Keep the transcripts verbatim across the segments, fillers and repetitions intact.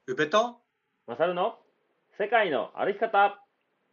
宇部とマサルの世界の歩き方。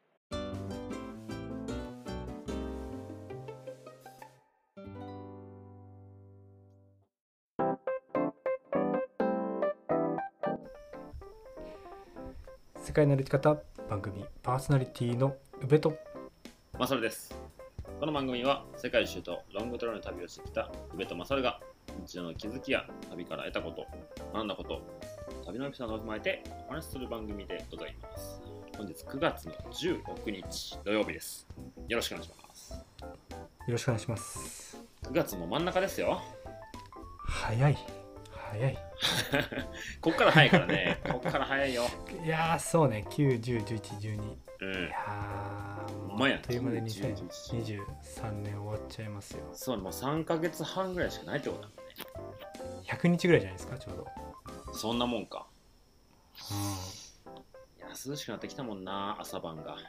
世界の歩き方番組パーソナリティの宇部とマサルです。この番組は世界一周とロングトレーの旅をしてきた宇部とマサルが日常の気づきや旅から得たこと、学んだこと、旅のエピソードを踏まえてお話しする番組でございます。本日くがつのじゅうろくにち土曜日です。よろしくお願いします。 よろしくお願いします。 くがつも真ん中ですよ。 早い早いこっから早いからね。こっから早いよ。 いやーそうね、きゅう、じゅう、じゅういち、じゅうに、 うん、 いやーほんまやあっという間でにせんにじゅうさんねん終わっちゃいますよ。 そうね、もうさんかげつはんぐらいしかないってことだもんね。 ひゃくにちぐらいじゃないですか、ちょうど。 そんなもんか。 うん、 いや涼しくなってきたもんな、朝晩が。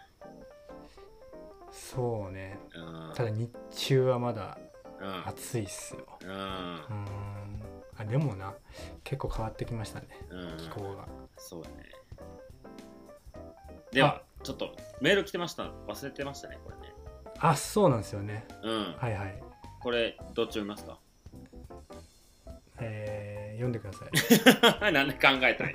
そうね、 うん、 ただ日中はまだうん暑いっすよ。 うん、 うんあでもな、結構変わってきましたね、 うん、 気候が。 そうだね。ではちょっとメール来てました。忘れてましたね、これね。 あ、そうなんですよね。 うんはいはい。 これどっち読みますか？ えー、読んでください。 なんで考えたんや。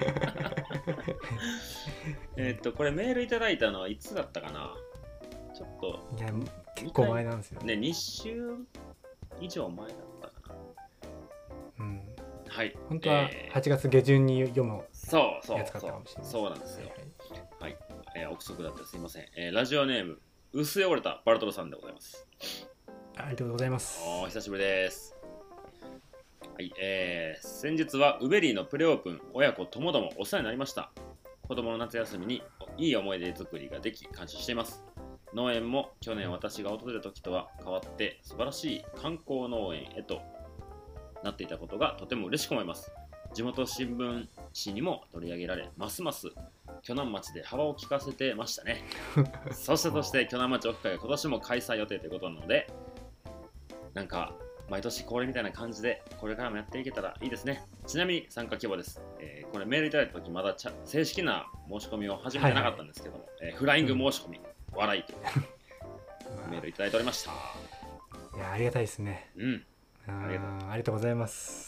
えっとこれメールいただいたのはいつだったかな。ちょっといや結構前なんですよね。にしゅう以上前だったかな。 うん、 はい。 本当ははちがつ下旬に読むそうそうやつかっそうたかもしれない。 そうなんですよ。 はいはい、 はい、えー、憶測だったらすいません。えー、ラジオネーム薄汚れたバルトロさんでございます。 ありがとうございます。 お久しぶりです。はい、えー、先日はウベリーのプレオープン親子ともどもお世話になりました。子供の夏休みにいい思い出作りができ感謝しています。農園も去年私が訪れた時とは変わって素晴らしい観光農園へとなっていたことがとても嬉しく思います。地元新聞紙にも取り上げられ、ますます鋸南町で幅を利かせてましたね。そしてそして鋸南町オフ会が今年も開催予定ということなので、なんか毎年恒例みたいな感じでこれからもやっていけたらいいですね。ちなみに参加規模です。えー、これメールいただいた時まだちゃ正式な申し込みを始めてなかったんですけども、はいはい、えー、フライング申し込み、うん、笑いというメールいただいておりました。 いやありがたいですね。 うん。 ありがとう、ありがとうございます。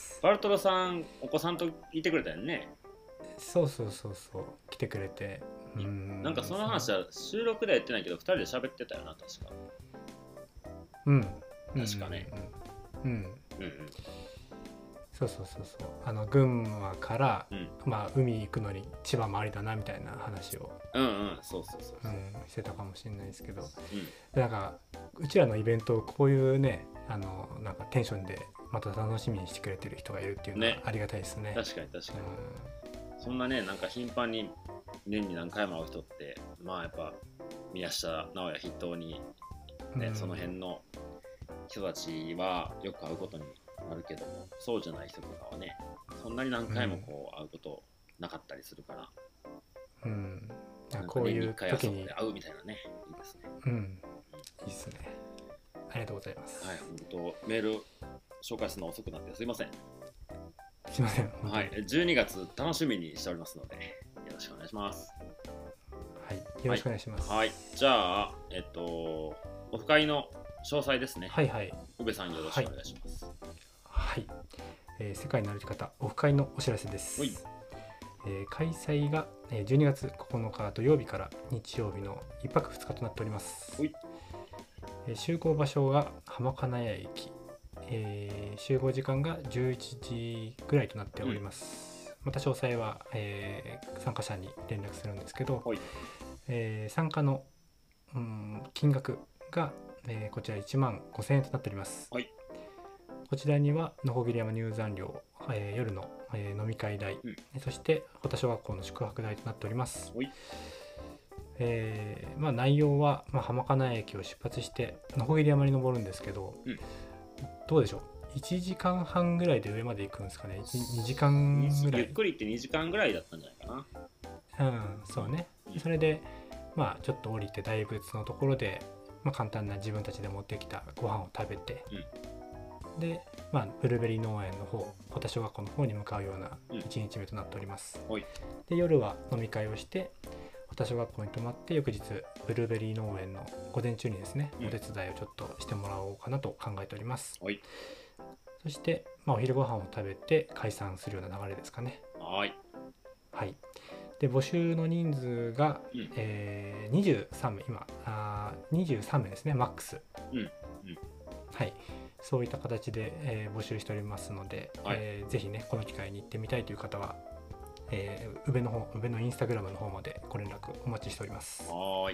バルトロさんお子さんといてくれたよね。 そうそうそうそう来てくれて、 うん、なんかその話は収録では言ってないけどふたりで喋ってたよな、確か。 うん確かね。 うんうん、うんうん、そうそうそうそう、あの群馬から、うん、まあ海行くのに千葉もありだなみたいな話をうんうんそうそうそうそう、 うん、してたかもしれないですけど、 うん、 なんかうちらのイベントをこういうね、あのなんかテンションでまた楽しみにしてくれてる人がいるっていうのはありがたいですね。 確かに確かに、うん、そんなね、なんか頻繁に年に何回も会う人ってまあやっぱ宮下直哉筆頭に、ね、うん、その辺の人たちはよく会うことになるけども、そうじゃない人とかはねそんなに何回もこう会うことなかったりするから、 うん、なんかこういう時に会うみたいなね、いいですね。 うん、いいですね。ありがとうございます。 はい、本当メール紹介するの遅くなってすいません。 すいません。 はい、じゅうにがつ楽しみにしておりますのでよろしくお願いします。 はい、よろしくお願いします。 はい、はい、じゃあえっとオフ会の詳細ですね。 はいはい。 宇部さんよろしくお願いします。 はい。はい、えー、世界の歩き方オフ会のお知らせです。えー、開催がじゅうにがつここのか土曜日から日曜日のいっぱくふつかとなっております。えー、集合場所が浜金谷駅、えー、集合時間がじゅういちじぐらいとなっております。うん、また詳細は、えー、参加者に連絡するんですけど、えー、参加の、うん、金額が、えー、こちらいちまんごせんえんとなっております。 はい、 こちらにはのこぎり山入山料、えー、夜の、えー、飲み会代、うん、そして保田小学校の宿泊代となっております。えーまあ、内容は、まあ、浜金谷駅を出発してのこぎり山に登るんですけど、うん、どうでしょう、いちじかんはんぐらいで上まで行くんですかね。にじかんぐらい、 ゆっくり行ってにじかんぐらいだったんじゃないかな。うんそうね、うん、それでまあちょっと降りて大仏のところで、まあ、簡単な自分たちで持ってきたご飯を食べて、 で、まあ、ブルーベリー農園の方、保田小学校の方に向かうようないちにちめとなっております、 うん、 で夜は飲み会をして保田小学校に泊まって、翌日ブルーベリー農園の午前中にですね、うん、お手伝いをちょっとしてもらおうかなと考えております。そして、まあ、お昼ご飯を食べて解散するような流れですかね。 はい、 はい、で募集の人数が、うんえー、にじゅうさんめい、今あにじゅうさんめいですね、マックス、 うんうん、 はい、そういった形で、えー、募集しておりますので、はいえー、ぜひねこの機会に行ってみたいという方は、えー、宇部の方、宇部のインスタグラムの方までご連絡お待ちしております。 はい、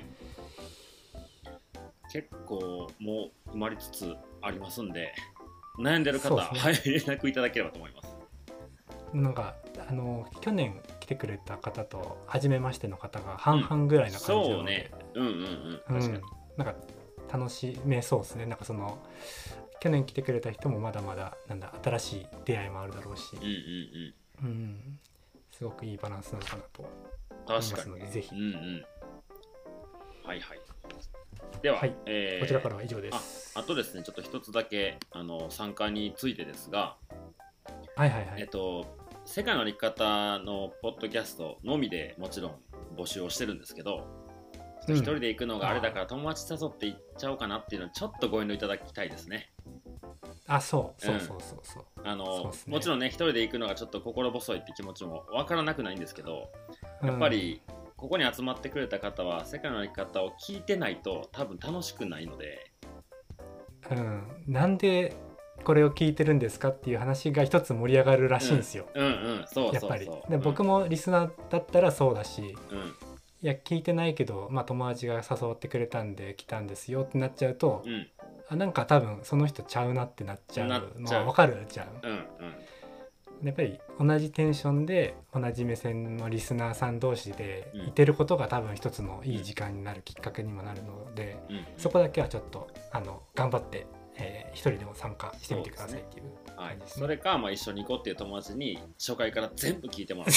結構もう埋まりつつありますんで、悩んでる方は、ねはい、連絡いただければと思います。 なんかあの去年来てくれた方と初めましての方が半々ぐらいな感じなので、 うん、そうね、うんうんうん確かに、うん、 なんか楽しめそうですね。なんかその去年来てくれた人もまだまだなんだ新しい出会いもあるだろうし、 うんうんうん、 うん、すごくいいバランスなのかなと思いますので、ぜひ、 うんうん、はいはい。では、 はいえー、こちらからは以上です。 あ、あとですね、ちょっと一つだけあの参加についてですが、 はいはいはい。 えっと世界の歩き方のポッドキャストのみでもちろん募集をしてるんですけど、一人で行くのがあれだから友達誘って行っちゃおうかなっていうのをちょっとご遠慮いただきたいですね。 あ、そうそうそうそうそう、 うん、あの、ね、もちろんね一人で行くのがちょっと心細いって気持ちも分からなくないんですけど、やっぱりここに集まってくれた方は世界の歩き方を聞いてないと多分楽しくないので、 うん、なんでこれを聞いてるんですかっていう話が一つ盛り上がるらしいんですよ。 うんうんうん、そうそうそう、 やっぱりで、うん、僕もリスナーだったらそうだし、 うん、 いや聞いてないけど、まあ、友達が誘ってくれたんで来たんですよってなっちゃうと、 うん、 あなんか多分その人ちゃうなってなっちゃうのは分かるじゃん。 うんうん、 やっぱり同じテンションで同じ目線のリスナーさん同士でいてることが多分一つのいい時間になるきっかけにもなるので、うんうん、そこだけはちょっとあの頑張ってえー、一人でも参加してみてくださいっていう感じですね。 はい、それか、まあ、一緒に行こうっていう友達に初回から全部聞いてもらって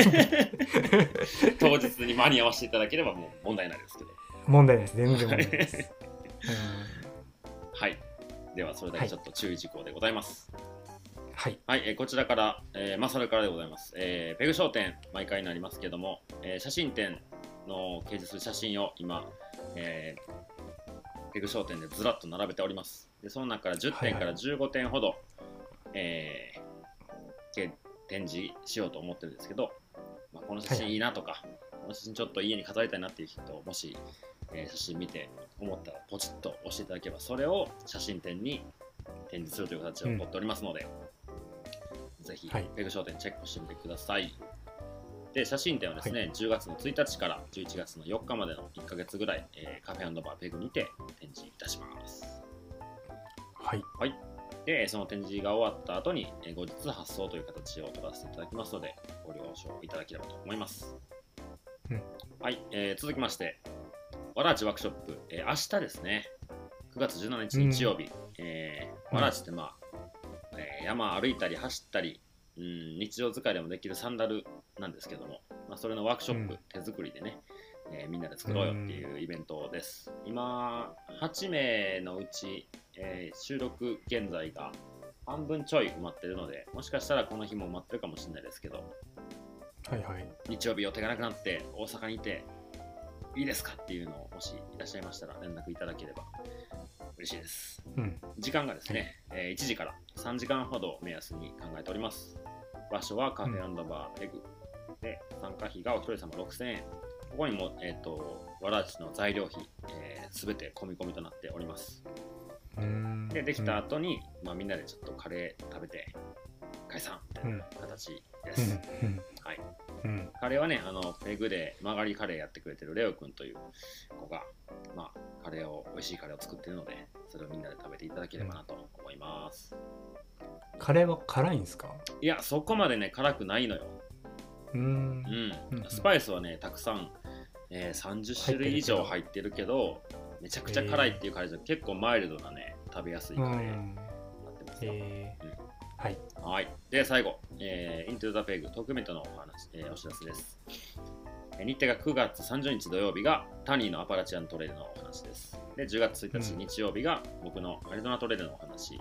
当日に間に合わせていただければもう問題ないですけど。 問題ないです、全然問題ないです。うん、 はい、ではそれだけちょっと注意事項でございます。 はい、 はい、えー、こちらから、えーまあ、それからでございます、えー、ペグ商店毎回になりますけども、えー、写真展の掲示する写真を今、えーペグ商店でずらっと並べております。でその中からじゅってんからじゅうごてんほど、はいはいえー、展示しようと思ってるんですけど、まあ、この写真いいなとか、はい、この写真ちょっと家に飾りたいなっていう人もし、えー、写真見て思ったらポチッと押していただければそれを写真展に展示するという形を取っておりますので、うん、ぜひ、はい、ペグ商店チェックしてみてください。で写真展はですね、はい、じゅうがつのついたちからじゅういちがつのよっかまでのいっかげつぐらい、えー、カフェ&バーペグにて展示いたします。 はい、 はい、でその展示が終わった後に、えー、後日発送という形を取らせていただきますのでご了承いただければと思います。 うん、 はい、えー、続きましてわらあちワークショップ、えー、明日ですねくがつじゅうしちにち日曜日、うんえー、わらあちってまあ、えー、山歩いたり走ったりうん日常使いでもできるサンダルなんですけども、まあ、それのワークショップ、うん、手作りでね、えー、みんなで作ろうよっていうイベントです。うん、今はちめいのうち、えー、収録現在が半分ちょい埋まってるのでもしかしたらこの日も埋まってるかもしれないですけど、 はいはい、 日曜日予定がなくなって大阪にいていいですかっていうのをもしいらっしゃいましたら連絡いただければ嬉しいです。 うん、 時間がですね、はいえー、いちじからさんじかんほど目安に考えております。場所はカフェ&バーペグ、うん、で参加費がお一人様ろくせんえん、ここにも、えーと、わらあちの材料費、えー、全て込み込みとなっております。 うんでできた後に、うんまあ、みんなでちょっとカレー食べて解散みたいな形です。 うんうんはいうん、 カレーはねあのペグで曲がりカレーやってくれてるレオくんという子が、まあ、カレーを美味しいカレーを作ってるのでそれをみんなで食べていただければなと思います。 うん、カレーは辛いんですか？ いやそこまでね辛くないのよ。 うーん、 うん、スパイスはねたくさん、えー、さんじゅっしゅるい以上入ってるけどめちゃくちゃ辛いっていうカレーじゃ、えー、結構マイルドなね食べやすいカレーになってますよ。 えーうん、はい、 はい、で最後、えー、Into the Peg トークイベントのお話、えー、お知らせです。日程がくがつさんじゅうにち土曜日がタニーのアパラチアントレイルのお話です。でじゅうがつついたち日曜日が僕のアリゾナトレイルのお話、えー、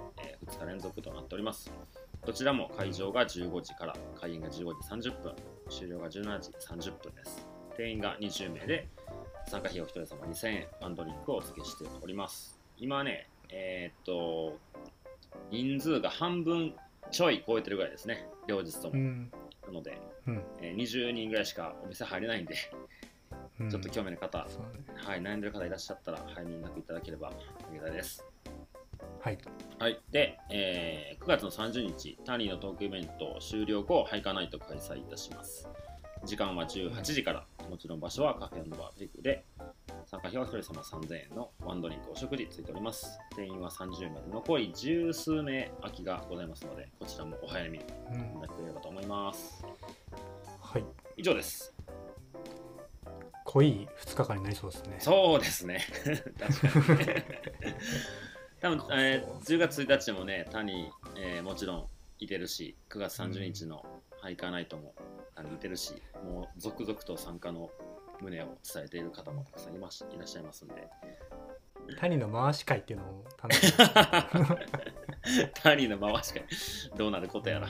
ふつか連続となっております。どちらも会場がじゅうごじから、開演がじゅうごじさんじゅっぷん、終了がじゅうしちじさんじゅっぷんです。定員がにじゅうめいで、参加費用ひとりさまにせんえん、ワンドリンクをお付けしております。今ね、えー、っと、人数が半分ちょい超えてるぐらいですね、両日とも。うん、なので、うんえー、にじゅうにんぐらいしかお店入れないんで、うん、ちょっと興味の方、ねはい、悩んでる方いらっしゃったら、早めに連絡いただければありがたいです。はい。はい、で、えー、くがつのさんじゅうにち、タニーのトークイベント終了後、ハイカーナイト開催いたします。時間はじゅうはちじから、もちろん場所はカフェ&バーペグで、参加費はひとりさまさんぜんえんのワンドリンクお食事ついております。定員はさんじゅうめいで、残り十数名空きがございますので、こちらもお早めに連絡くれればと思います。うん、はい。以上です。 濃いふつかかんになりそうですね。 そうですね。確かに。多分、えー、じゅうがつついたちもね、タニー、えー、もちろんいてるし、くがつさんじゅうにちのハイカーナイトもいてるし、もう続々と参加の旨を伝えている方もたくさんい, ますいらっしゃいますんで。 タニーの回し会っていうのも楽しみ。 タニーの回し会、どうなることやら。はい、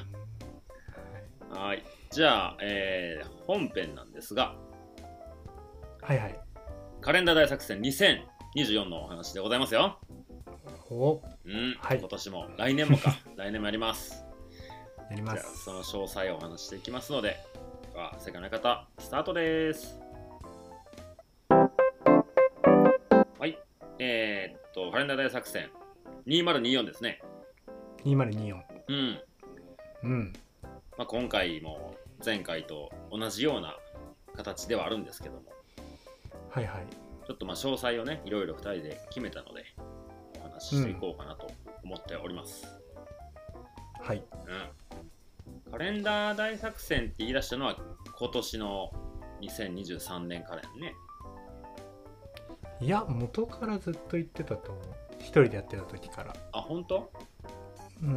はい。じゃあ、えー、本編なんですが、 はいはい。 カレンダー大作戦にせんにじゅうよんのお話でございますよ。 お、 うん、はい、今年も来年もか来年もやりますやります。 じゃあその詳細をお話していきますので、では世界の方スタートです。はい、えー、っとカレンダー大作戦にせんにじゅうよんですね。 にせんにじゅうよん。 うんうん。 まあ、今回も前回と同じような形ではあるんですけども、 はいはい。 ちょっとまあ詳細をねいろいろふたりで決めたのでお話ししていこうかなと思っております。 うん、はい。 うん。カレンダー大作戦って言い出したのは今年のにせんにじゅうさんねんカレンね。 いや元からずっと言ってたと思う。一人でやってた時から。 あ、本当？ うん。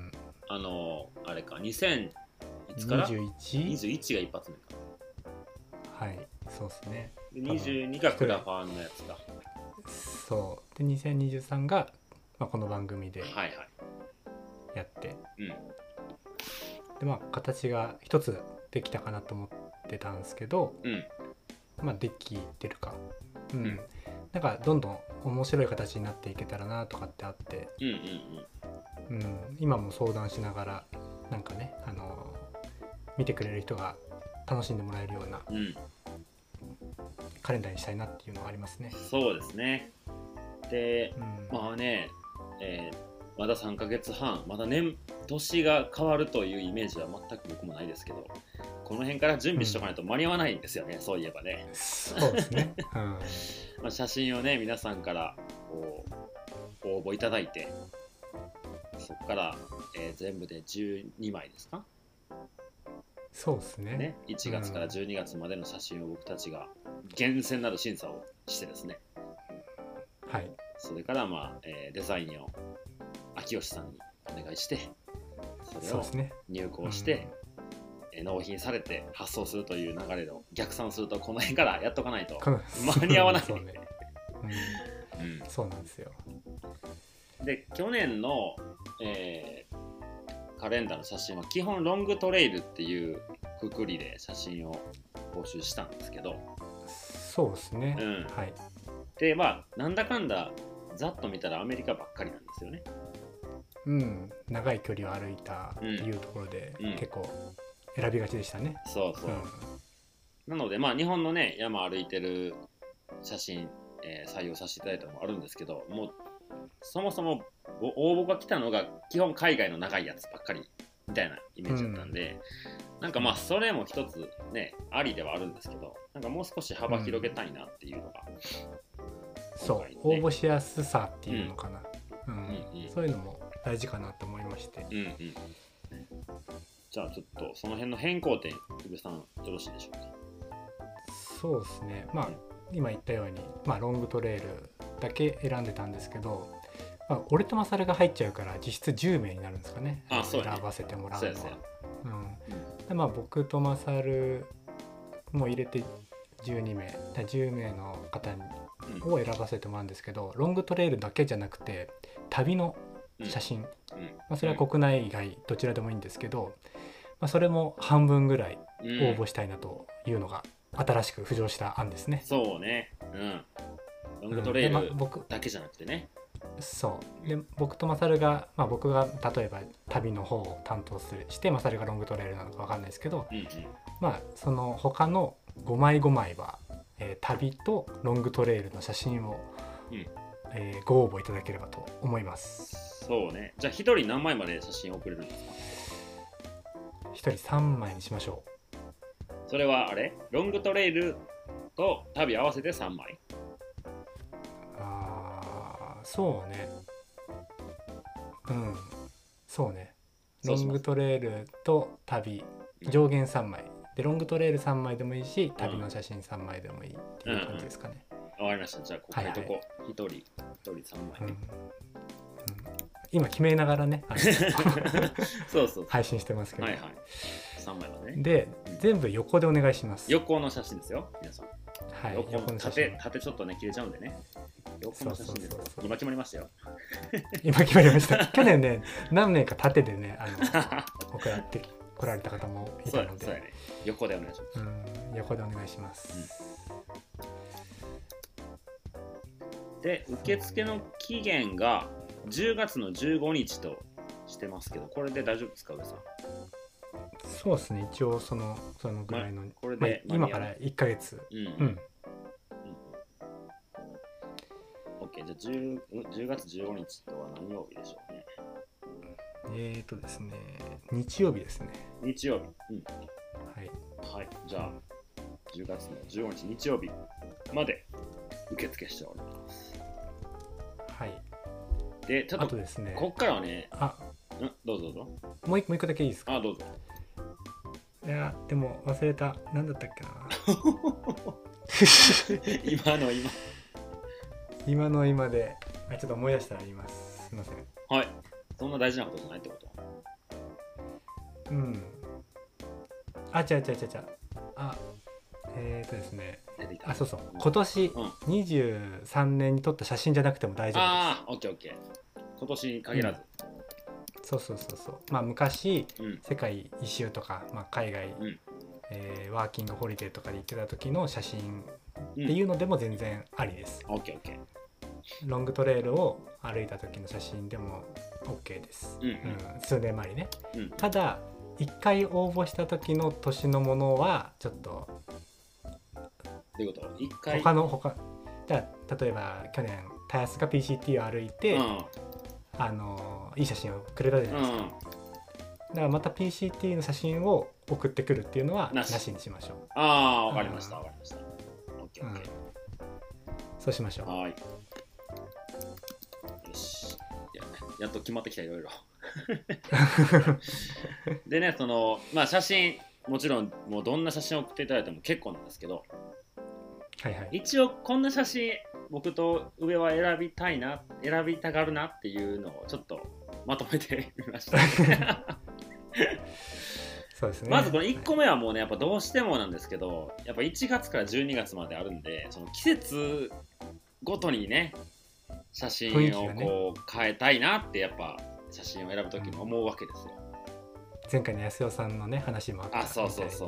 あのあれかにせんいつから？ にじゅういち？ にじゅういちが一発目か。 はい、そうですね。 でにじゅうにがクラファーのやつか。 そうでにせんにじゅうさんが、まあ、この番組でやって、はいはい、うん、でまあ形が一つできたかなと思ってたんですけど、うん、まあできてるか、うん、うん、なんかどんどん面白い形になっていけたらなとかってあって、うんうんうんうん、今も相談しながらなんかね、あの見てくれる人が楽しんでもらえるような、うん、カレンダーにしたいなっていうのはありますね。 そうですね。で、うん、まあね、えー、まださんかげつはん、まだ年年が変わるというイメージは全く僕もないですけど、この辺から準備しとかないと間に合わないんですよね、うん、そういえばね。 そうですね。うん、まあ写真をね皆さんからこう応募いただいて、そこから、えー、全部でじゅうにまいですか。 そうですね。 ね、いちがつからじゅうにがつまでの写真を僕たちが厳選なる審査をしてですね、 はい、 それから、まあえー、デザインを秋吉さんにお願いして、それを入稿して、うん、えー、納品されて発送するという流れを逆算すると、この辺からやっとかないと間に合わない。そうね、 うんうん、そうなんですよ。 で去年の、えーカレンダーの写真は基本ロングトレイルっていうくくりで写真を募集したんですけど、 そうですね、うん、はい。 でまあなんだかんだざっと見たらアメリカばっかりなんですよね。 うん、長い距離を歩いたっていうところで、うん、結構選びがちでしたね。 そうそう、うん、なのでまあ日本のね山歩いてる写真、えー、採用させていただいたのもあるんですけど、もうそもそも応募が来たのが基本海外の長いやつばっかりみたいなイメージだったんで、うん、なんかまあそれも一つねありではあるんですけど、なんかもう少し幅広げたいなっていうのが、 うん、そう、応募しやすさっていうのかな、うんうんうん、そういうのも大事かなと思いまして、うんうん、 じゃあちょっとその辺の変更点、宇部さんよろしいでしょうか。 そうですね、まあ、うん、今言ったように、まあ、ロングトレイルだけ選んでたんですけど、まあ、俺とマサルが入っちゃうから実質じゅうめいになるんですかね。 ああ、そうね、 選ばせてもらうのは。うんうん、でまあ、僕とマサルも入れてじゅうにめい、じゅうめいの方を選ばせてもらうんですけど、ロングトレイルだけじゃなくて旅の写真、 うんまあ、それは国内外どちらでもいいんですけど、まあ、それも半分ぐらい応募したいなというのが新しく浮上した案ですね。 そうね、うん、ロングトレイルだけじゃなくてね、 うん、そうで僕とマサルが、まあ、僕が例えば旅の方を担当するしてマサルがロングトレイルなのか分かんないですけど、 うんうん、 まあその他のごまいごまいは、えー、旅とロングトレイルの写真を、うんえー、ご応募いただければと思います。 そうね。じゃあひとり何枚まで写真送れるんですか？ ひとりさんまいにしましょう。 それはあれロングトレイルと旅合わせてさんまい？ ああ、そうね。うん、そうね。ロングトレイルと旅上限さんまいで、ロングトレイルさんまいでもいいし、旅の写真さんまいでもいいっていう感じですかね。 わ、うんうん、かりました。じゃあここ書いとこう。ひとりひとりさんまい、ね、うんうん、 今決めながらねそうそう配信してますけど、 はいはい、さんまいまでね。 で、全部横でお願いします。 横の写真ですよ皆さん。 はい、 横の縦、縦ちょっとね切れちゃうんでね。横の写真です。そうそうそうそう、今決まりましたよ。 今決まりました。去年ね、何年か縦でね、あの送られて来られた方もいたので、 そうやね、横でお願いします。 うん、横でお願いします。 うん、で、受付の期限がじゅうがつのじゅうごにちとしてますけど、これで大丈夫ですか、上さん？ そうですね、一応そのそのぐらいの、ま、 これで、 まあ、今からいっかげつ。 うん。うん。OK、じゃあ 10, じゅうがつじゅうごにちとは何曜日でしょうね。 えーとですね、日曜日ですね。 日曜日。うん。 はい。 はい。じゃあ、じゅうがつのじゅうごにち日曜日まで受付しております。 はい。 で、ちょっと、あとですね、こっからはね、あ、うん、どうぞどうぞ。 もう一個、もう一個だけいいですか？ あ、どうぞ。 いや、でも忘れた。何だったっけな。 今の今。 今の今で、あ、ちょっと思い出したら言います。すみません。 はい。そんな大事なことじゃないってこと？ うん。あ、違う違う違う違う。あ、えーとですね。あ、そうそう。今年にじゅうさんねんに撮った写真じゃなくても大丈夫です。 ああ、オッケーオッケー。今年に限らず。 うん、そうそうそうそう。まあ昔、うん、世界一周とか、まあ、海外、うん、えー、ワーキングホリデーとかで行ってた時の写真っていうのでも全然ありです。 オッケーオッケー。 ロングトレイルを歩いた時の写真でも OK です、うんうんうん、数年前にね、うん、ただいっかい応募した時の年のものはちょっとどういうこと？いっかい他の他じゃあ例えば去年たやすが ピーシーティー を歩いて、うん、あのいい写真をくれたじゃないですか、うん、だからまた ピーシーティー の写真を送ってくるっていうのはなしにしましょう。 ああ、わかりましたわかりました。 OK OK、うん、 そうしましょう。 はい、よし、や, やっと決まってきた、いろいろでね、そのまあ写真もちろんもうどんな写真を送っていただいても結構なんですけど、 はいはい、 一応こんな写真僕と上は選びたいな、選びたがるなっていうのをちょっとまとめてみましたそうですね、 まずこのいっこめはもうね、やっぱどうしてもなんですけど、やっぱいちがつからじゅうにがつまであるんで、その季節ごとにね写真をこう変えたいなってやっぱ写真を選ぶときに思うわけですよ、 うん、前回の安代さんのね話もあったみたいに、 あ、そうそうそう、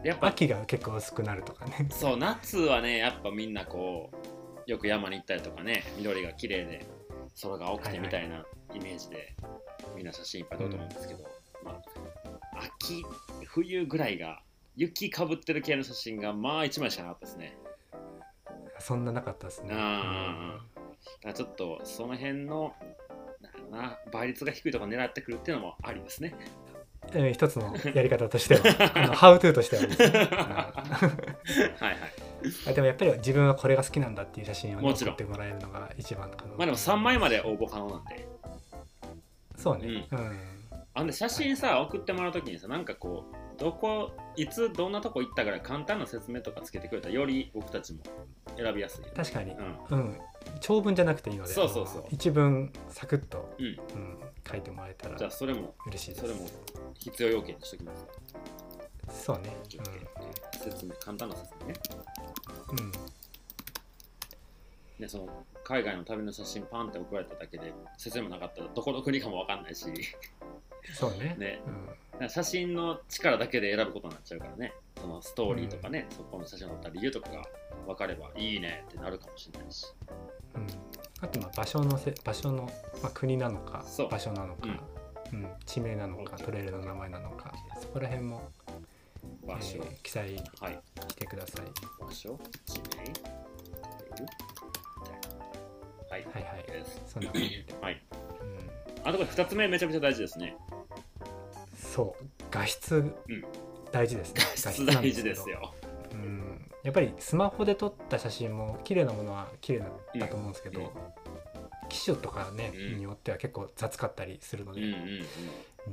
やっぱ秋が結構薄くなるとかね。 そう、夏はねやっぱみんなこうよく山に行ったりとかね、緑が綺麗で空が青くてみたいなイメージでみんな写真いっぱい撮ると思うんですけど、うん、まあ、秋冬ぐらいが雪かぶってる系の写真がまあいちまいしかなかったですね。 そんななかったですね。 あ、うん、ちょっとその辺のなんな倍率が低いところ狙ってくるっていうのもありですね。 えー、一つのやり方としてはあのハウトゥーとしてはですねはいはい、でもやっぱり自分はこれが好きなんだっていう写真を、ね、送ってもらえるのが一番かな。 まあでもさんまいまで応募可能なんで。 そうね、うん、うん、 あんで写真さ、はい、送ってもらうときにさ、なんかこうどこいつどんなとこ行ったから簡単な説明とかつけてくれたらより僕たちも選びやすい。 確かに、うん、うん、長文じゃなくていいので、 そうそうそう、 一文サクッと、うんうん、書いてもらえたら、 じゃあそれも嬉しいです。 それも必要要件にしておきます。 そうね、 うん、説明、簡単な説明ね。うん。でその海外の旅の写真パンって送られただけで説明もなかったらどこの国かも分かんないしそうね。 ね、 うん、 だから写真の力だけで選ぶことになっちゃうからね、そのストーリーとかね、うん、そこの写真を撮った理由とかが分かればいいねってなるかもしれないし、 うん、あとまあ場所のせ場所の、まあ、国なのか場所なのか、うんうん、地名なのかトレイルの名前なのか、そこら辺も場所、えー、記載してください。 場所、地名、はい、 はいはい、そんな感じで、 はい、うん、あとこれふたつめめちゃめちゃ大事ですね。 そう画質、うん、大事ですね。 画質大事ですよ。 うん、やっぱりスマホで撮った写真も綺麗なものは綺麗だと思うんですけど、うんうん、機種とかね、うん、によっては結構雑かったりするので、うんうんうん、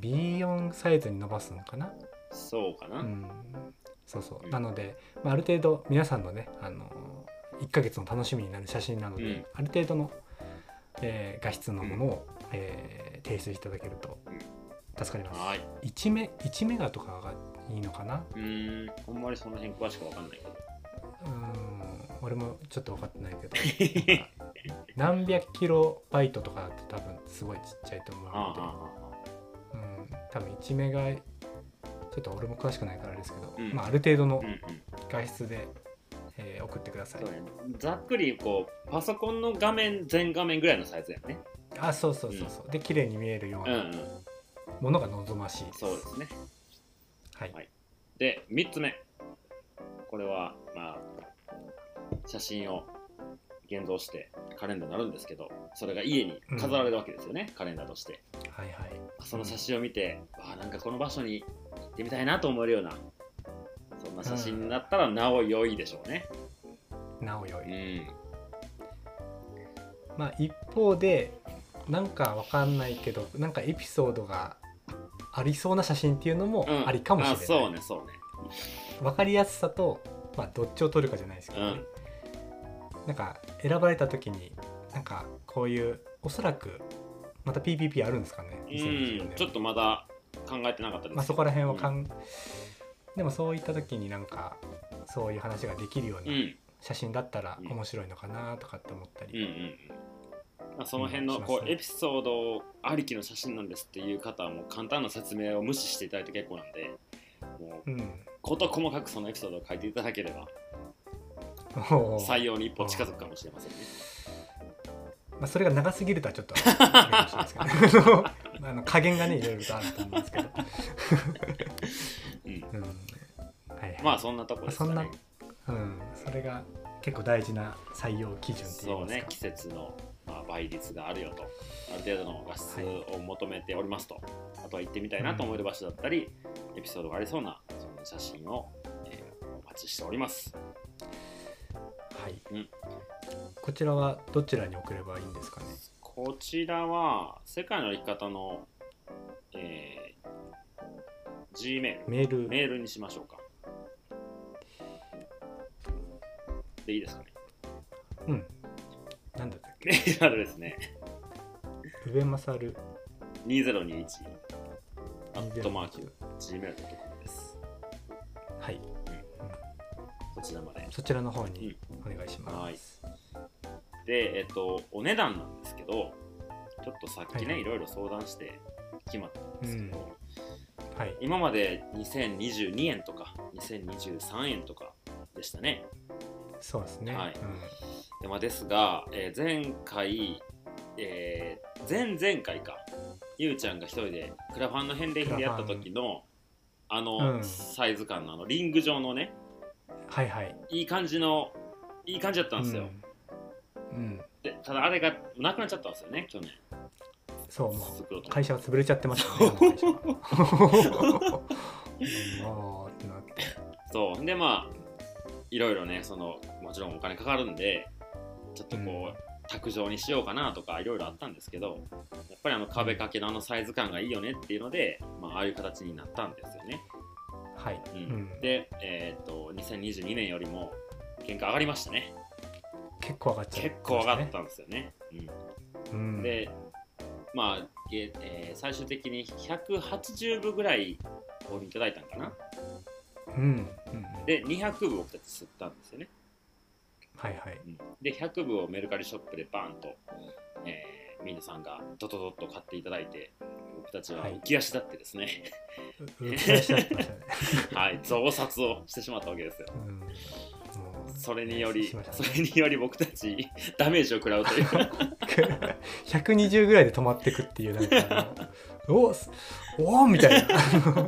ビーよん サイズに伸ばすのかな。 そうかな、うん、 そうそう、うん、なので、まあ、ある程度皆さんのね、あのいっかげつの楽しみになる写真なので、うん、ある程度の、えー、画質のものを、うん、えー、提出いただけると助かります。はい、いちメ、いちメガとかがいいのかな。 うーん、あんまりその辺詳しく分かんないけど、 うーん、俺もちょっと分かってないけど何百キロバイトとかだと多分すごいちっちゃいと思うので、うん、多分いちメガ、ちょっと俺も詳しくないからあれですけど、うん、まあ、ある程度の画質で、うんうん、えー、送ってください。 そうね、ざっくりこうパソコンの画面全画面ぐらいのサイズやね。 あ、そうそうそうそう、うん、で綺麗に見えるようなものが望ましいです。 そうですね。 はい。はい、 でみっつめ、これはまあ写真を現像してカレンダーになるんですけど、それが家に飾られるわけですよね、うん、カレンダーとして。 はいはい。 その写真を見て、うん、あ、なんかこの場所に行ってみたいなと思えるような、そんな写真になったらなお良いでしょうね。 うん、なお良い。 うん、 まあ一方でなんかわかんないけど、なんかエピソードがありそうな写真っていうのもありかもしれない。うん、あ、 そうねそうね。 わかりやすさと、まあ、どっちを取るかじゃないですけど、ね、うん、なんか選ばれた時になんかこういうおそらくまた ピーピーピー あるんですかね。 うん、ちょっとまだ考えてなかったです。 まあ、そこら辺はかん、うん、でもそういった時になんかそういう話ができるような写真だったら面白いのかなとかって思ったり、 うんうんうん、まあ、その辺のこう、ね、エピソードありきの写真なんですっていう方はもう簡単な説明を無視していただいて結構なんで、もう、うん、事細かくそのエピソードを書いていただければ採用に一歩近づくかもしれませんね。 まあ、それが長すぎるとはちょっとあれかもしれないですけどあの加減がねいろいろとあると思うんですけどうん、うん、はいはい、 まあそんなとこですかね。 まあ、そんな、うん、それが結構大事な採用基準っていいますか。 そうね、季節の、まあ、倍率があるよと、ある程度の画質を求めておりますと、はい、あとは行ってみたいなと思える場所だったり、うん、エピソードがありそうなその写真を、えー、お待ちしております。 はい、 うん、 こちらはどちらに送ればいいんですかね。 こちらは世界の生き方の、えー、G メール、 メールメールにしましょうか。でいいですかね。 うん。なんだったっけ。 メールアドレスね。 上勝にせんにじゅういちアットマーク ジーメールドットコム です。 はい、うん、 そちらまで。 そちらの方にお願いします。うん、はい。 で、えっとお値段なんですけど、ちょっとさっきね、はい、いろいろ相談して決まったんですけど、うん、はい、今までにせんにじゅうにえんとかにせんにじゅうさんえんとかでしたね。 そうですね。 はい。 うん、 でまあ、ですが、えー、前回、えー、前々回か、ゆうちゃんが一人でクラファンの返礼品でやった時のあの、うん、サイズ感のあのリング状のね、 はいはい、 いい感じのいい感じだったんですよ。 うんうん、 でただあれがなくなっちゃったんですよね、去年。 そう、もう会社は潰れちゃってましたね。会社はもうってなって。 そうで、まあいろいろね、そのもちろんお金かかるんで、ちょっとこう、うん、卓上にしようかなとかいろいろあったんですけど、やっぱりあの壁掛けのあのサイズ感がいいよねっていうので、まあ、ああいう形になったんですよね。 はい、 うんうん、で、えー、っとにせんにじゅうにねんよりも原価上がりましたね。 結構上がっちゃった、ね、 結構上がったんですよね。うん、 うん、 でまあ、えー、最終的にひゃくはちじゅうぶぐらい購入いただいたんかな。 うんうん、 でにひゃくぶ僕たち吸ったんですよね。 はいはい。 うん、でひゃくぶをメルカリショップでバーンと、えー、皆さんがドドドッと買っていただいて、僕たちは浮き足立ってですね、 はい、浮き足立ってましたねはい増刷をしてしまったわけですよ、うん、もうそれにより、ね、それにより僕たちダメージを食らうというひゃくにじゅうぐらいで止まってくっていう、なんかおおみたいな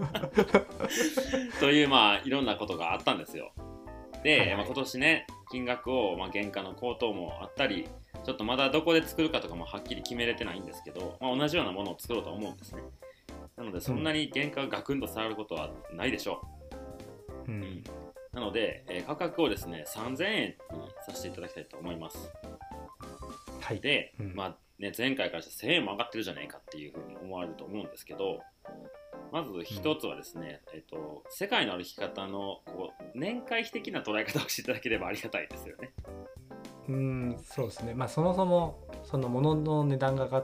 というまあいろんなことがあったんですよ。で、 はいはい、 まあ、今年ね金額を、まあ、原価の高騰もあったり、ちょっとまだどこで作るかとかもはっきり決めれてないんですけど、まあ、同じようなものを作ろうと思うんですね。なのでそんなに原価がガクンと下がることはないでしょう、うんうん、なので、えー、価格をですねさんぜんえんにさせていただきたいと思います。はい、で、うん、まあね、前回からしてせんえんも上がってるじゃないかっていうふうに思われると思うんですけど、まず一つはですね、うん、えっと、世界の歩き方のこう年会費的な捉え方をしていただければありがたいですよね。 うーん、そうですね。まあそもそもその物の値段が上がって、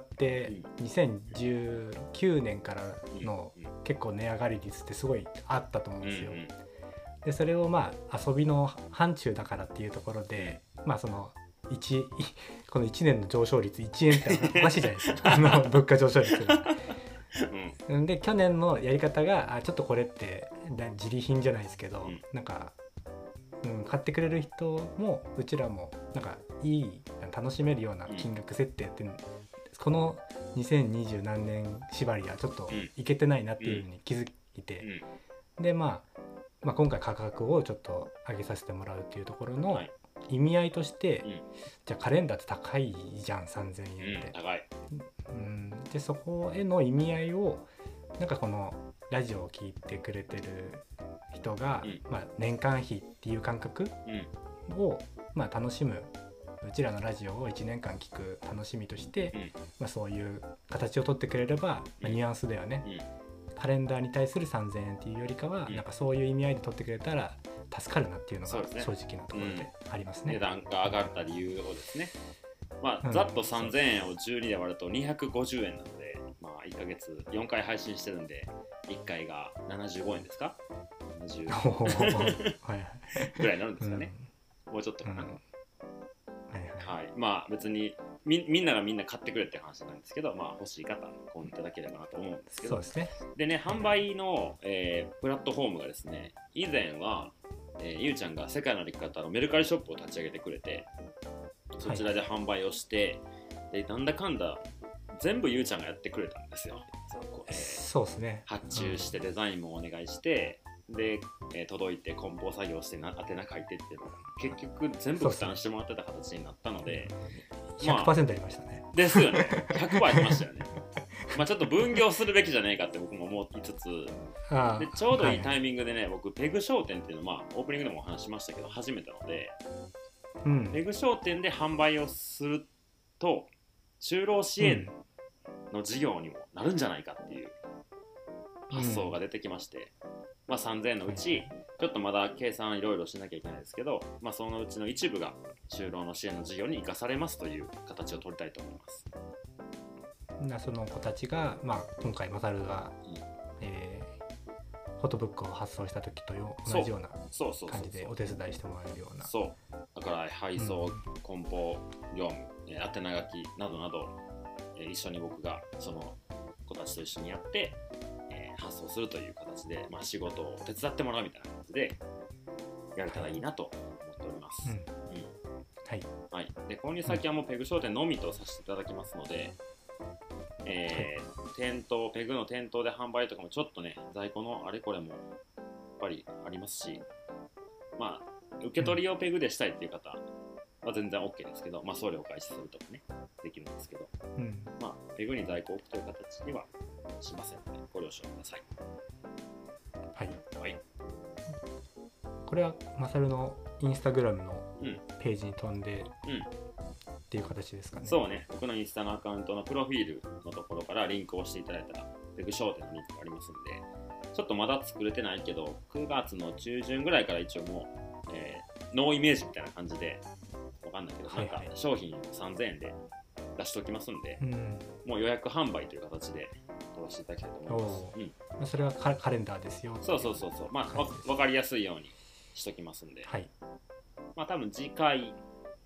うん、にせんじゅうきゅうねんからの結構値上がり率ってすごいあったと思うんですよ。うんうん、でそれをまあ遊びの範疇だからっていうところで、まあそのいちこのいちねんの上昇率いちえんっておかしいじゃないですかあの物価上昇率が。うん、で去年のやり方があちょっとこれって自利品じゃないですけど、うん、なんか、うん、買ってくれる人もうちらもなんかいい楽しめるような金額設定って、うん、このにせんにじゅう何年縛りはちょっといけてないなっていうふうに気づいて、うんうん、で、まあ、まあ今回価格をちょっと上げさせてもらうっていうところの意味合いとして、はい、じゃあカレンダーって高いじゃんさんぜんえんって、 うん、高い、 うん、でそこへの意味合いをなんかこのラジオを聞いてくれてる人が、うんまあ、年間費っていう感覚を、うんまあ、楽しむうちらのラジオをいちねんかん聞く楽しみとして、うんまあ、そういう形を取ってくれれば、まあ、ニュアンスではね、うん、カレンダーに対するさんぜんえんっていうよりかは、うん、なんかそういう意味合いで取ってくれたら助かるなっていうのが正直なところでありますね。 値段が上がった理由をですね、まあ、ざっとさんぜんえんをじゅうにで割るとにひゃくごじゅうえんなので、まあ、いっかげつよんかい配信してるんでいっかいがななじゅうごえんですかななじゅうぐらいになるんですかね、うん、もうちょっとかな、うんはいはい、まあ別に み, みんながみんな買ってくれって話なんですけど、まあ、欲しい方購入いただければなと思うんですけど、 そうですね。 でね販売の、えー、プラットフォームがですね以前は、えー、ゆうちゃんが世界の歩き方のメルカリショップを立ち上げてくれてそちらで販売をして、はい、でなんだかんだ全部ゆうちゃんがやってくれたんですよ。 そう、えー、そうですね。 発注してデザインもお願いして、うん、で、えー、届いて梱包作業してな宛名書いてっていうのを結局全部負担してもらってた形になったので、 ひゃくパーセントありましたね。 ですよね。ひゃくパーセントありましたよね。まあちょっと分業するべきじゃないかって僕も思いつつ、でちょうどいいタイミングでね、はい、僕ペグ商店っていうのは、まあ、オープニングでもお話しましたけど初めてので、うん、ペグ商店で販売をすると就労支援の事業にもなるんじゃないかっていう発想が出てきまして、うんまあ、さんぜんえんのうちちょっとまだ計算いろいろしなきゃいけないですけど、まあ、そのうちの一部が就労の支援の事業に生かされますという形を取りたいと思います。 なその子たちが、まあ、今回マサルが、うんえー、フォトブックを発送した時と同じような感じでお手伝いしてもらえるような。 そうだから配送、梱包業務、宛名書きなどなど一緒に僕がその子たちと一緒にやって、えー、発送するという形で、まあ、仕事を手伝ってもらうみたいな感じでやれたらいいなと思っております、うんうんはいはい、で購入先はもうペグ商店のみとさせていただきますので、えーはい、店頭ペグの店頭で販売とかもちょっとね在庫のあれこれもやっぱりありますし、まあ受け取り用ペグでしたいっていう方は全然 OK ですけど、まあ、送料を開始するとかねできるんですけど、うんまあ、ペグに在庫を置くという形にはしませんのでご了承ください。 はい、 はい、 これはマサルのインスタグラムのページに飛んで、うん、っていう形ですかね。 そうね、僕のインスタのアカウントのプロフィールのところからリンクをしていただいたらペグ商店のリンクがありますんで、ちょっとまだ作れてないけどくがつの中旬ぐらいから一応もう、えー、ノーイメージみたいな感じでわかんないけど、はいはい、なんか商品さんぜんえんで出しておきますんで、うん、もう予約販売という形で取らせていただきたいと思います。 うん、それはカレンダーですよ。 そうそうそうそう、まあわ分かりやすいようにしときますんで、はい、まあ多分次回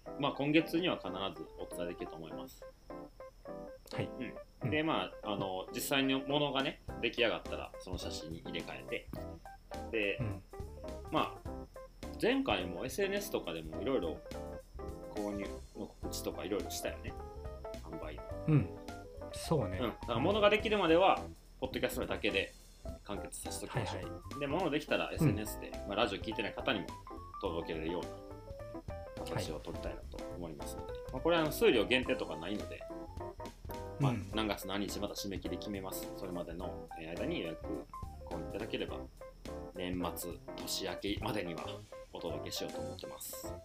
まあ、今月には必ずお伝えできると思います。 はい。 うん、で、まあ、あの実際に物がね出来上がったらその写真に入れ替えて、で、うん、まあ前回も エスエヌエス とかでもいろいろ購入の告知とかいろいろしたよね、販売の。 うん、そうね。 うん、だから物ができるまではポッドキャストだけで完結させておきましょう。はいはい、で、物できたら エスエヌエス で、うん、まあ、ラジオ聞いてない方にも届けれるような形を取りたいなと思いますので、はい、まあ、これはあの数量限定とかないので、まあ、何月何日また締め切り決めます。それまでの間に予約購入いただければ年末年明けまでにはお届けしようと思ってます。はい。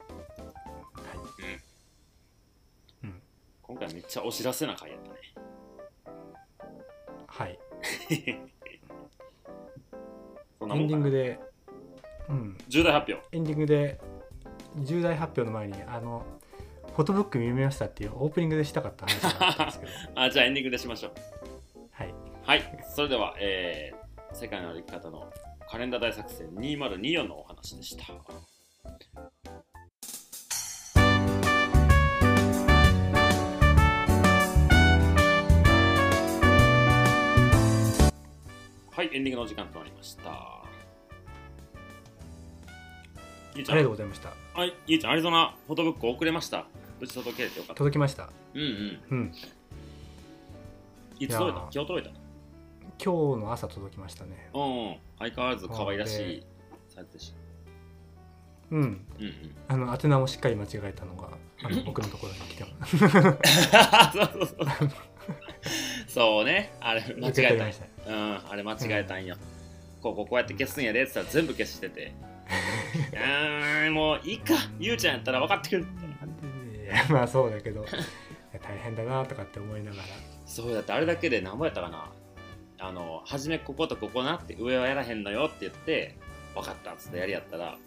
うん。うん、今回めっちゃお知らせな回やったね。 はい。 そんなエンディングで、うん、 重大発表。 エンディングで重大発表の前にあのフォトブック見ましたっていうオープニングでしたかった話があったんですけどあ、じゃあエンディングでしましょう。 はい、 はい、それでは、えー、世界の歩き方のカレンダー大作戦にせんにじゅうよんのお話でした。はい、エンディングのお時間となりました。 ゆうちゃん、ありがとうございました。 はい、ゆうちゃん、アリゾナフォトブック遅れました。無事届けれてよかった。 届きました。 うんうん。 うん。 いつ届いた？今日届いた？ 今日の朝届きましたね。 うん、相変わらず可愛らしいサイズでした。 うん。うんうん。あの宛名もしっかり間違えたのがあの僕のところに来てます。そうそうそう。そうね、あれ間違えたんや。うん、あれ間違えたんよ。うん、こうこうこうやって消すんやでって言ったら全部消してて。うん、もういいか、ゆうちゃんやったら分かってくる。 いや、まあそうだけど大変だなとかって思いながら。 そうだってあれだけで何ぼやったかな。あの初めこことここなって上はやらへんのよって言って分かったっつってやりやったら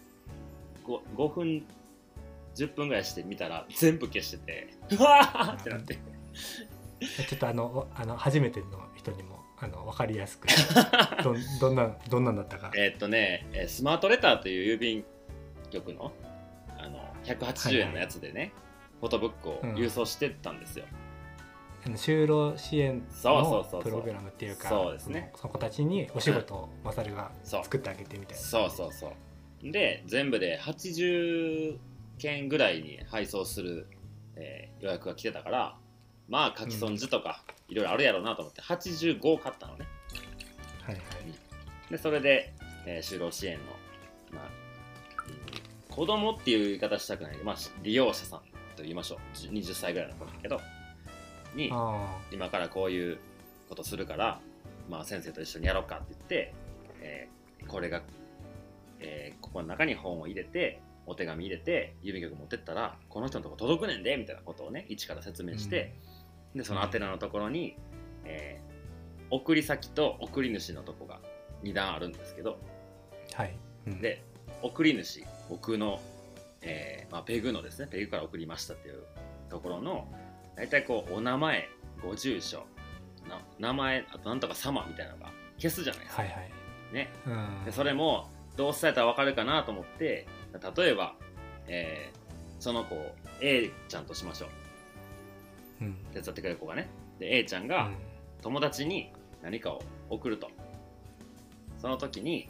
5, ごふんじゅっぷんぐらいして見たら全部消しててうわーってなってちょっとあのあの初めての人にもあの分かりやすくど, どんなどんなんだったか。 えーっとねスマートレターという郵便局のあのひゃくはちじゅうえんのやつでね、はいはい、フォトブックを郵送してったんですよ。 うん、就労支援のプログラムっていうか、 そうですね、 その子たちにお仕事をマサルが作ってあげてみたいな。 そうそうそうで全部ではちじゅっけんぐらいに配送する、えー、予約が来てたから、まあ書き損じとかいろいろあるやろうなと思ってはちじゅうごを買ったのね。 はいはい。 でそれで、えー、就労支援の、まあうん、子供っていう言い方したくないけど、まあ、利用者さんと言いましょう。にじゅっさいぐらいの子だけどに今からこういうことするから、まあ、先生と一緒にやろうかって言って、えー、これが、えー、ここの中に本を入れてお手紙入れて郵便局持ってったらこの人のとこ届くねんでみたいなことをね一から説明して、うん、でその宛名のところに、えー、送り先と送り主のとこがに段あるんですけど、 はいうん、 で送り主僕の、えーまあ、ペグのですねペグから送りましたっていうところの大体こうお名前ご住所な名前あとなんとか様みたいなのが消すじゃないですか、 はいはいね、 うんでそれもどう伝えたら分かるかなと思って例えば、えー、その子を A ちゃんとしましょう、うん、手伝ってくれる子がねで A ちゃんが友達に何かを送ると、その時に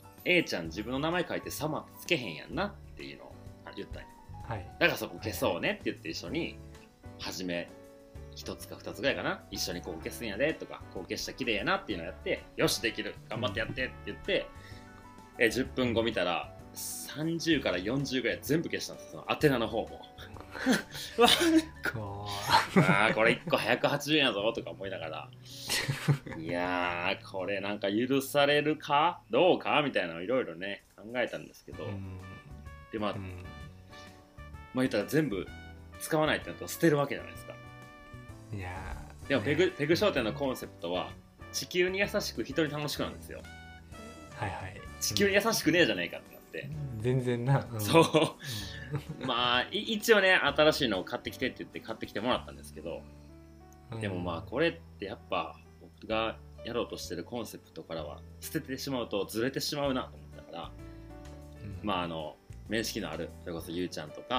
A ちゃん自分の名前書いて様つけへんやんなっていうのを言ったんや、はい、だからそこ消そうねって言って一緒に初めひとつかふたつぐらいかな一緒にこう消すんやでとかこう消したら綺麗やなっていうのをやってよしできる頑張ってやってって言って、うん、えじゅっぷんご見たらさんじゅうからよんじゅうぐらい全部消したんですよ、その宛名の方もわあこれいっこひゃくはちじゅうえんやぞとか思いながらいやーこれなんか許されるかどうかみたいなのをいろいろね考えたんですけど、うん、でまあ、うん、まあ言ったら全部使わないってなると捨てるわけじゃないですか。 いやでもペグ、ね、ペグ商店のコンセプトは地球に優しく人に楽しくなんですよ。 はいはい。 地球に優しくねえじゃねえかってなって、 うん、全然な、 うん、そう、うん、まあ一応ね新しいのを買ってきてって言って買ってきてもらったんですけど、うん、でもまあこれってやっぱ僕がやろうとしてるコンセプトからは捨ててしまうとずれてしまうなと思ったから、うん、まああの面識のあるそれこそゆうちゃんとか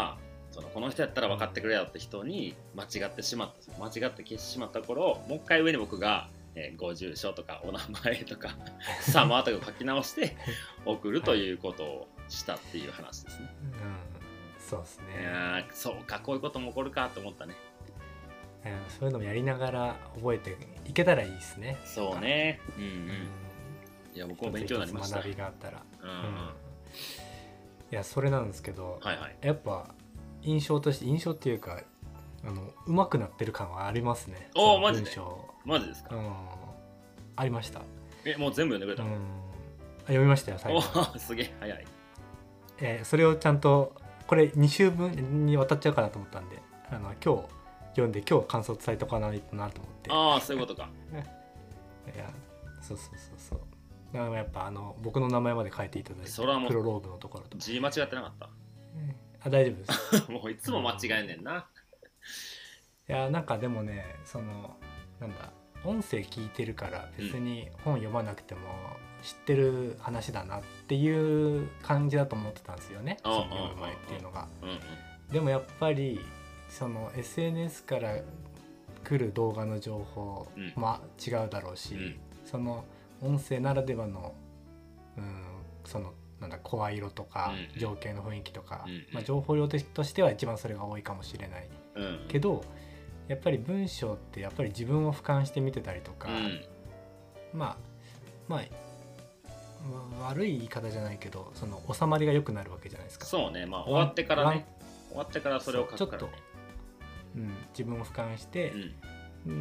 そのこの人やったら分かってくれよって人に間違ってしまった間違って消してしまった頃もう一回上に僕が、えー、ご住所とかお名前とかサマーとか書き直して送るということをしたっていう話ですね、 うん、そうですね。 いやそうかこういうことも起こるかと思ったね。 そういうのもやりながら覚えていけたらいいですね。 そうね、うんうん、いや僕も勉強になりました。 学びがあったら、 うんうん、 いやそれなんですけど、 はいはい、 やっぱ印象として印象っていうかあの上手くなってる感はありますね。 おおマジで文章マジですか、 うん、ありました。 えもう全部読んでくれたの、うん、 読みましたよ最後。 おすげえ早い、 えー、それをちゃんとこれに週分にわたっちゃうかなと思ったんであの今日読んで今日感想伝えとかないとなと思って。 ああそういうことかいやそうそうそうそうだからやっぱあの僕の名前まで書いていただいてそれはもうプロローグのところと字間違ってなかった、 うん、あ大丈夫ですもういつも間違えんねんな、 いやなんかでもねそのなんだ音声聞いてるから別に本読まなくても知ってる話だなっていう感じだと思ってたんですよね、 うん、 その読む前っていうのが、 うんうん、 でもやっぱりその エスエヌエス から来る動画の情報も違うだろうし、うん、その音声ならではの、うん、そのなんだ声色とか情景の雰囲気とか、うんまあ、情報量としては一番それが多いかもしれない、うん、けどやっぱり文章ってやっぱり自分を俯瞰して見てたりとか、うん、まあまあ悪い言い方じゃないけどその収まりが良くなるわけじゃないですか。 そうね、まあ終わってからね終わってからそれを書くからね、 うん、自分を俯瞰して、うん、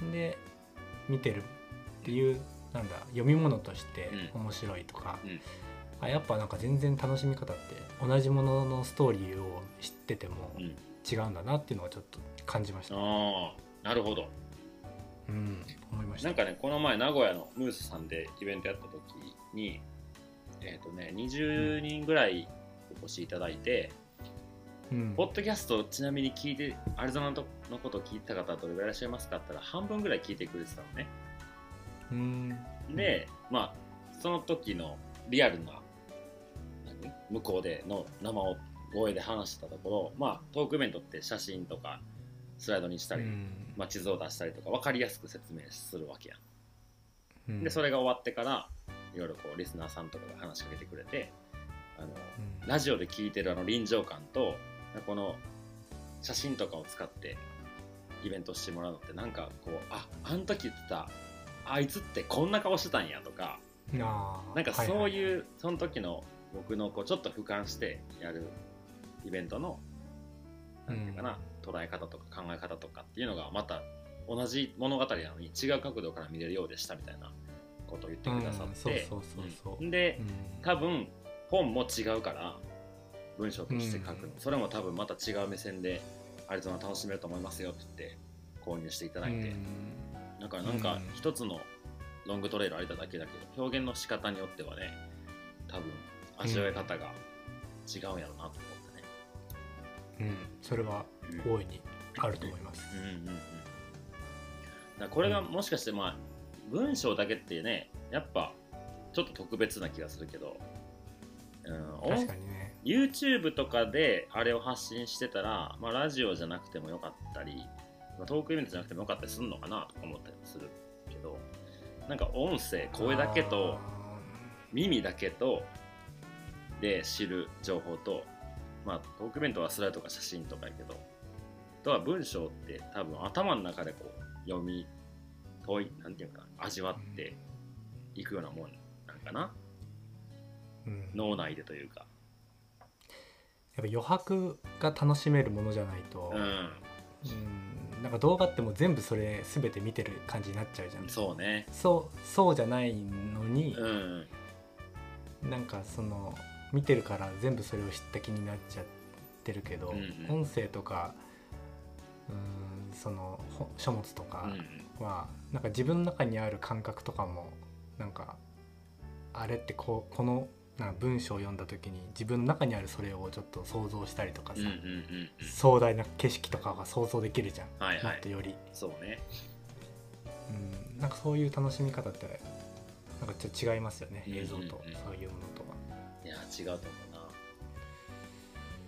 で見てるっていうなんだ読み物として面白いとか、うん、あやっぱなんか全然楽しみ方って同じもののストーリーを知ってても違うんだなっていうのはちょっと感じました、 うん、ああなるほど、 うん、思いました。 なんかねこの前名古屋のムースさんでイベントやった時にえっ、ー、とねにじゅうにんぐらいお越しいただいて、うん、ポッドキャストちなみに聞いてアリゾナのことを聞いた方はどれぐらいいらっしゃいますかって言ったら半分ぐらい聞いてくれてたのね。うんでまあその時のリアルな向こうでの生声で話したところ、まあトークイベントって写真とかスライドにしたり、うんまあ、地図を出したりとか分かりやすく説明するわけやん、うん、でそれが終わってからいろいろこうリスナーさんとかが話しかけてくれてあの、うん、ラジオで聞いてるあの臨場感とこの写真とかを使ってイベントしてもらうのってなんかこうああの時言ってたあいつってこんな顔してたんやとかなんかそういう、はいはい、その時の僕のこうちょっと俯瞰してやるイベントのなんていうかな、うん、捉え方とか考え方とかっていうのがまた同じ物語なのに違う角度から見れるようでしたみたいなことを言ってくださってで多分本も違うから文章として書くの、うん、それも多分また違う目線でアリゾナ楽しめると思いますよって言って購入していただいて、うん、だからなんか一つのロングトレイル歩いただけだけど表現の仕方によってはね多分味わい方が違うんやろうなと思ってね、 うん、それは大いにあると思います。 うんうんうんうん、だからこれがもしかしてまあ文章だけってねやっぱちょっと特別な気がするけど、 うん、確かにね YouTube とかであれを発信してたら、まあ、ラジオじゃなくてもよかったり、まあ、トークイベントじゃなくてもよかったりするのかなとか思ったりするけどなんか音声声だけと耳だけとで知る情報と、まあ、トークイベントはスライドとか写真とかやけどあとは文章って多分頭の中でこう読み問いなんていうか味わっていくようなもんなんかな、うん、脳内でというかやっぱ余白が楽しめるものじゃないと、うんうん、なんか動画ってもう全部それ全て見てる感じになっちゃうじゃん。 そうねそうそうじゃないのに、 うんうん、なんかその見てるから全部それを知った気になっちゃってるけど、うんうん、音声とかうんその書物とかは、うん、なんか自分の中にある感覚とかもなんかあれってこうこのなんか文章を読んだ時に自分の中にあるそれをちょっと想像したりとかさ、うんうんうんうん、壮大な景色とかが想像できるじゃん、 はいはい、 もっとよりそうね、 うん、なんかそういう楽しみ方ってなんかちょっと違いますよね、うんうんうん、映像とそういうものとは。 いや違うと思うな。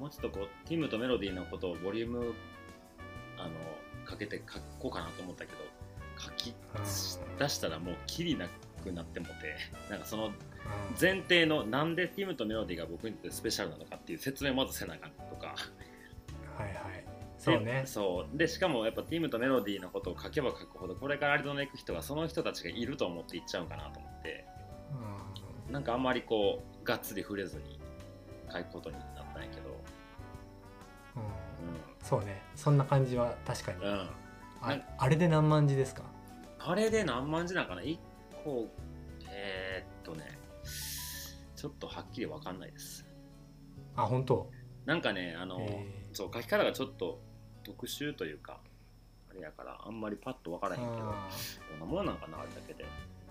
もうちょっとこうティムとメロディーのことをボリュームあのかけて書こうかなと思ったけど、書き出したらもうキリなくなってもて、なんかその前提のなんでティムとメロディーが僕にとってスペシャルなのかっていう説明をまずせなあかんとか。 はいはい、そうね。 そうで、しかもやっぱティムとメロディーのことを書けば書くほどこれからアリゾナ行く人はその人たちがいると思って行っちゃうかなと思って、うん、なんかあんまりこうがっつり触れずに書くことになったんやけど、 うんうん、そうね、そんな感じは確かに、うん、あ, あれで何万字ですか？ あれで何万字なんかな、いっこえー、っとねちょっとはっきり分かんないです。 あ、本当？ なんかね、あの、そう書き方がちょっと特殊というかあれやからあんまりパッと分からへんけど、どんなものなんかな、あれだけで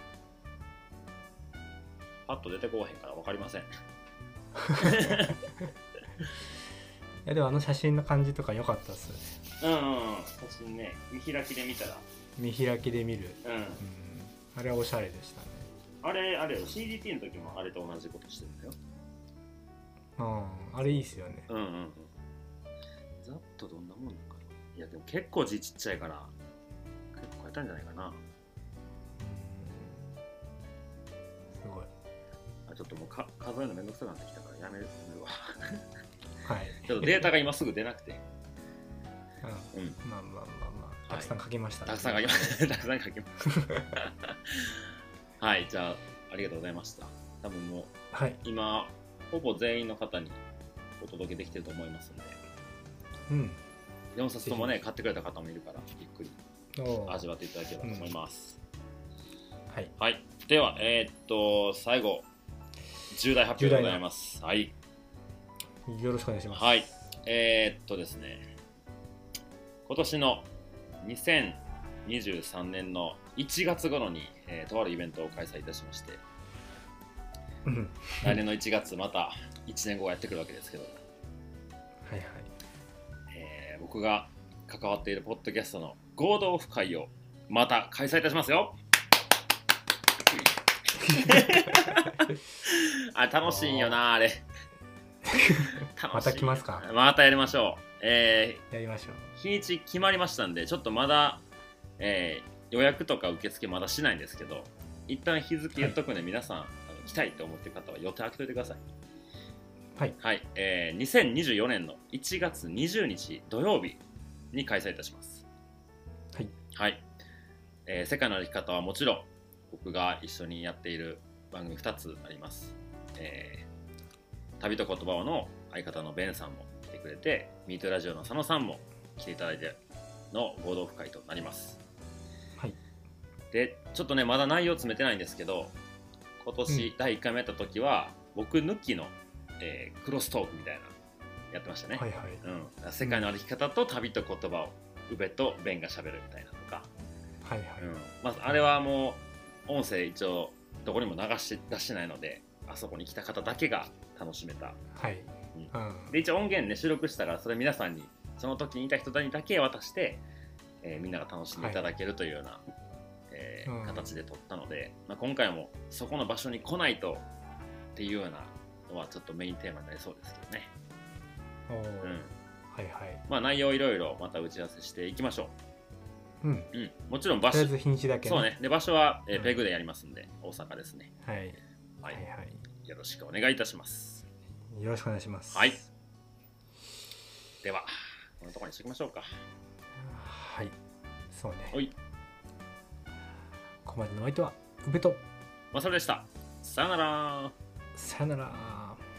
パッと出てこうへんから分かりません。いやでもあの写真の感じとか良かったっすよね。うんうん、写真ね、見開きで見たら見開きで見る、うんうん、あれはおしゃれでしたね。あれあれよ シーディーティー の時もあれと同じことしてるんだよ。 うん、あれいいっすよね。 うんうんうん。ざっとどんなもんなのかな。いやでも結構字ちっちゃいから結構変えたんじゃないかな。うん、 すごい。 あ、ちょっともうか数えるのめんどくさくなってきたからやめるわ。 はい。 ちょっとデータが今すぐ出なくて。 うん。うん、まあまあまあまあ、たくさん書きました、ね。 たくさん書きました。たくさん書きました。はい、じゃあありがとうございました。多分もう、はい、今ほぼ全員の方にお届けできてると思いますので、うん、よんさつともね買ってくれた方もいるからゆっくり味わっていただければと思います。うん、はい、はい、ではえー、っと最後重大発表でございます。はい、 よろしくお願いします。 はい、えー、っとですね、今年のにせんにじゅうさんねんのいちがつ頃に、えー、とあるイベントを開催いたしまして、来年のいちがつまたいちねんごがやってくるわけですけど、はいはい、えー、僕が関わっているポッドキャストの合同オフ会をまた開催いたしますよ。あ、楽しいよなあれ。 また来ますか？ またやりましょう。えー、やりましょう。 日にち決まりましたんで、ちょっとまだ、えー、予約とか受付まだしないんですけど、一旦日付言っとくんで、はい、皆さんあの来たいと思っている方は予定開けといてください。はい、はい、えー、にせんにじゅうよねんのいちがつにじゅうにち土曜日に開催いたします。はい、はい、えー、世界の歩き方はもちろん僕が一緒にやっている番組ふたつあります。えー、旅と言葉をの相方のベンさんも来てくれて、ミートラジオの佐野さんも来ていただいての合同オフ会となります。はい、でちょっとねまだ内容詰めてないんですけど、今年だいいっかいめやった時は、うん、僕抜きの、えー、クロストークみたいなやってましたね。はいはい、うん、世界の歩き方と旅と言葉を宇部とベンがしゃべるみたいなとか、はいはい、うん、まずあれはもう音声一応どこにも流し出してないので、あそこに来た方だけが楽しめた。はい、うん、で一応音源ね収録したから、それ皆さんにその時にいた人にだけ渡して、えー、みんなが楽しんでいただけるというような、はい、えーうん、形で撮ったので、まあ、今回もそこの場所に来ないとっていうようなのはちょっとメインテーマになりそうですけどね。お、うん、はいはい、まあ内容いろいろまた打ち合わせしていきましょう。うん、うん、もちろん場所、とりあえず日にちだけね。そうね。で場所は、えー、ペグでやりますんで、うん、大阪ですね。はい、はいはいはい、よろしくお願いいたします。 よろしくお願いします。 はい。ではこのところにしておきましょうか。 はい、そうね。おい。ここまでのお相手は宇部とマサルでした。さよなら。 さよなら。